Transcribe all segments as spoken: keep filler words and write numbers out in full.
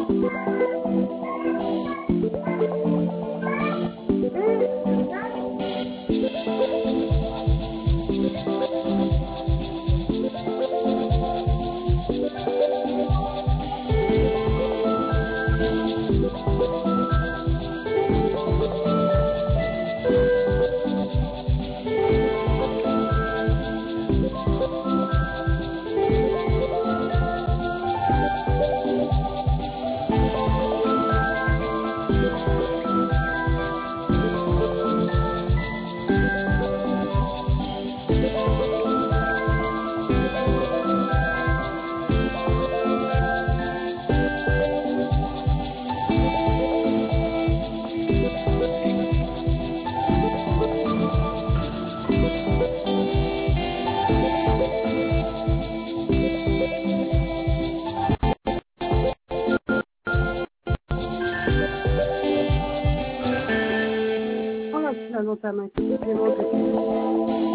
Dans ta main, supplémentaire.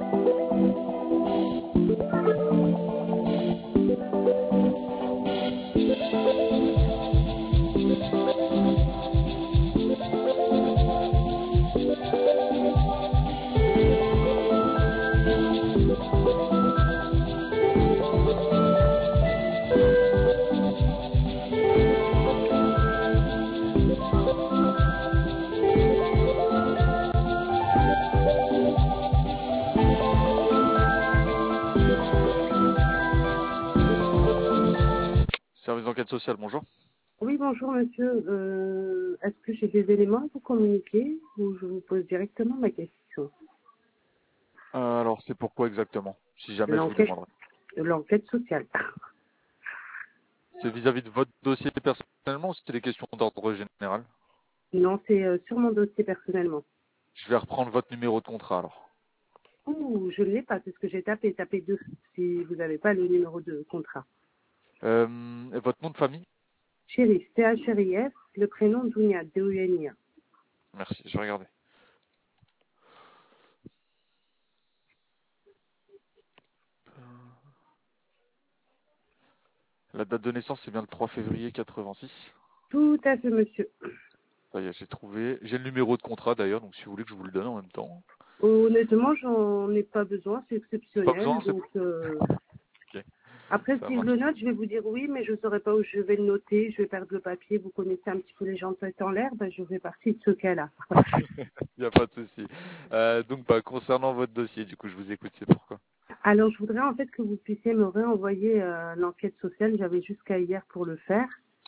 Service d'enquête sociale, bonjour. Oui, bonjour monsieur. Euh, Est-ce que j'ai des éléments à vous communiquer ou je vous pose directement ma question? Euh, alors, c'est pourquoi exactement? Si jamais je vous L'enquête demanderai. l'enquête sociale. C'est vis-à-vis de votre dossier personnellement ou c'était des questions d'ordre général? Non, c'est euh, sur mon dossier personnellement. Je vais reprendre votre numéro de contrat alors. Ouh, je ne l'ai pas, c'est ce que j'ai tapé, tapé deux, si vous n'avez pas le numéro de contrat. Euh, et votre nom de famille? Chérif, C H R I F, le prénom Dounia, D O U N I A. Merci, je vais regarder. La date de naissance, c'est bien le trois février quatre-vingt-six. Tout à fait, monsieur. Ça y est, j'ai trouvé. J'ai le numéro de contrat d'ailleurs, donc si vous voulez que je vous le donne en même temps. Honnêtement, j'en ai pas besoin, c'est Pas exceptionnel. besoin, c'est Donc, euh, ok. après, Ça si je marche. le note, je vais vous dire oui, mais je ne saurais pas où je vais le noter. Je vais perdre le papier. Vous connaissez un petit peu les gens de tête en l'air. Ben, je fais partie de ce cas-là. Il n'y a pas de souci. Euh, donc, bah, concernant votre dossier, du coup, je vous écoute, c'est pourquoi. Alors, je voudrais en fait que vous puissiez me réenvoyer euh, l'enquête sociale. J'avais jusqu'à hier pour le faire.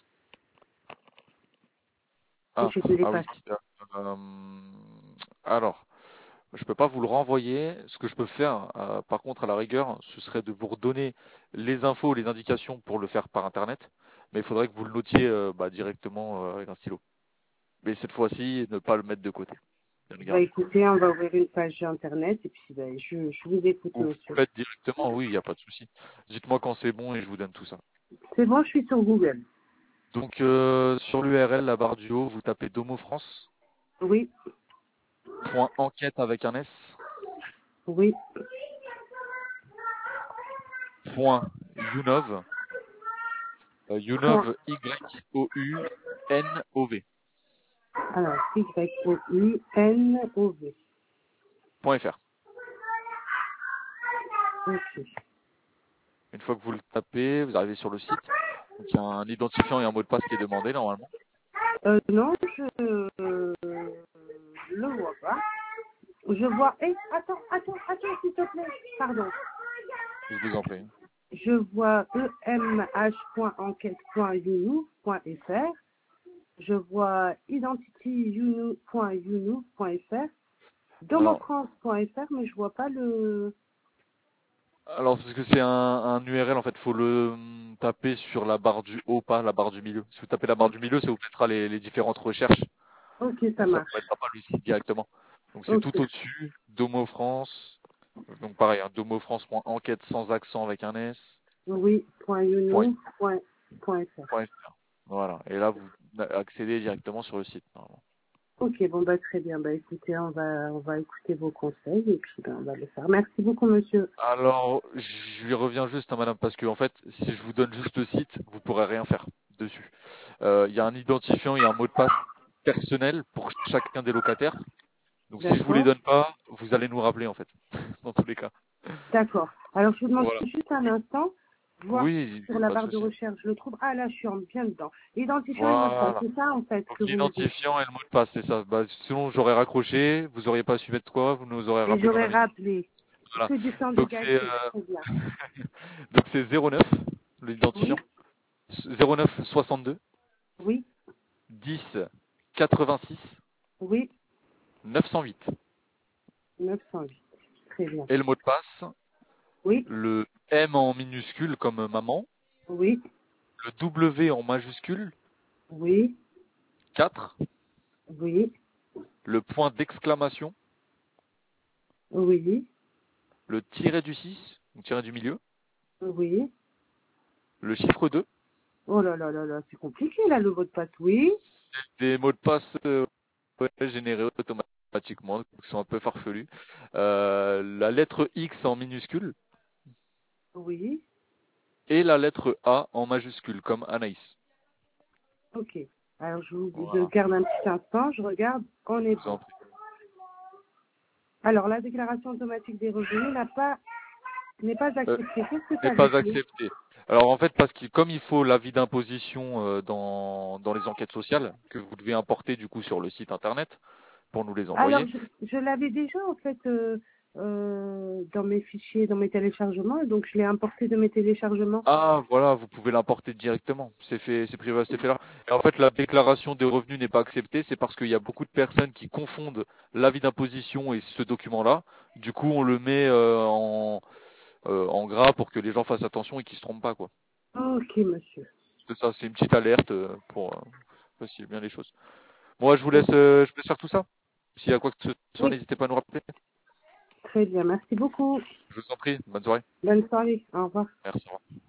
Et Ah, je ne l'ai ah pas oui. fait. Euh, alors, je peux pas vous le renvoyer. Ce que je peux faire, euh, par contre, à la rigueur, ce serait de vous redonner les infos, les indications pour le faire par Internet. Mais il faudrait que vous le notiez euh, bah, directement euh, avec un stylo. Mais cette fois-ci, ne pas le mettre de côté. Bien le Bah, garder. écoutez, on va ouvrir une page internet et puis ben, je, je vous écoute, Ou vous monsieur. le faites directement, oui, il n'y a pas de souci. Dites-moi quand c'est bon et je vous donne tout ça. C'est bon, je suis sur Google. Donc, euh, sur l'U R L, la barre du haut, vous tapez Domo France, Oui, point enquête avec un S, oui. point Younov, euh, Point. Younov, Y O U N O V, Alors, Y O U N O V. point F R. Ok. Une fois que vous le tapez, vous arrivez sur le site. Donc, il y a un identifiant et un mot de passe qui est demandé normalement. Euh, non, je euh, le vois pas. Je vois. Eh, attends, attends, attends, s'il te plaît. Pardon. Je vous en prie. Je vois emh point enquête point younou point f r. Je vois identityyounou point younou point f r. Alors, domofrance point f r, mais je vois pas le. alors parce que c'est un, un U R L en fait, faut le hum, taper sur la barre du haut, pas la barre du milieu. Si vous tapez la barre du milieu, ça vous mettra les, les différentes recherches. Ok, ça Donc ça ne marche. mettra pas le site directement. Donc c'est Ok. tout au-dessus, Domo France. Donc pareil, hein, domofrance.enquête sans accent avec un S. Oui, point Point, younou point, point f r. point F R. Voilà. Et là, vous accédez directement sur le site. Normalement. Ok, bon, bah, très bien. Bah, écoutez, on va, on va écouter vos conseils et puis ben, on va le faire. Merci beaucoup, monsieur. Alors, je lui reviens juste, hein, madame, parce que en fait, si je vous donne juste le site, vous pourrez rien faire dessus. Euh, Il y a un identifiant, il y a un mot de passe personnel pour chacun des locataires. Donc, si je vous les D'accord. donne pas, vous allez nous rappeler, en fait, dans tous les cas. D'accord. Alors, je vous demande Voilà. juste un instant, voir Oui, sur la pas de barre de souci. recherche, je le trouve. Ah, là, je suis en bien dedans. Identifiant et mot de passe, Voilà. c'est ça, en fait, Donc, que vous me dites. l'identifiant et le mot de passe, c'est ça. Bah, sinon, j'aurais raccroché, vous auriez pas su mettre quoi, vous nous aurez Et rappelé dans j'aurais la minute. rappelé Voilà. que du sang de Donc, c'est gâché. euh, Très bien. donc c'est zéro neuf, l'identifiant. Oui, zéro neuf soixante-deux oui, dix quatre-vingt-six oui, neuf cent huit. neuf cent huit. Très bien. Et le mot de passe, Oui, le M en minuscule comme maman, oui, le W en majuscule, oui, quatre, oui, le point d'exclamation, oui, le tiret du six, ou tiret du milieu, oui. le chiffre deux, Oh là là là là, c'est compliqué, là, le mot de passe. Oui, des mots de passe euh, ouais, générés automatiquement, qui sont un peu farfelus, euh, la lettre X en minuscule oui. et la lettre A en majuscule, comme Anaïs. Ok. Alors, je, vous, je Voilà, garde un petit instant, je regarde, on est je vous bon. en prie. Alors, la déclaration automatique des revenus n'a pas, n'est pas Euh, acceptée. Qu'est-ce que n'est ça veut pas dire? accepté. Alors en fait, parce que comme il faut l'avis d'imposition euh, dans, dans les enquêtes sociales, que vous devez importer du coup sur le site internet pour nous les Alors, envoyer. je, je l'avais déjà, en fait, euh, euh, dans mes fichiers, dans mes téléchargements, et donc je l'ai importé de mes téléchargements. Ah voilà, vous pouvez l'importer directement. C'est fait, c'est privé, c'est fait là. Et en fait, la déclaration des revenus n'est pas acceptée, c'est parce qu'il y a beaucoup de personnes qui confondent l'avis d'imposition et ce document-là. Du coup, on le met euh, en, euh, en gras pour que les gens fassent attention et qu'ils se trompent pas, quoi. Ok, monsieur. C'est ça, c'est une petite alerte euh, pour euh, faciliter bien les choses. Moi, je vous Ok. laisse, euh, je peux faire tout ça. S'il y a quoi que ce soit, Oui, n'hésitez pas à nous rappeler. très bien. Merci beaucoup. Je vous en prie. Bonne soirée. Bonne soirée. Au revoir. Merci. Au revoir.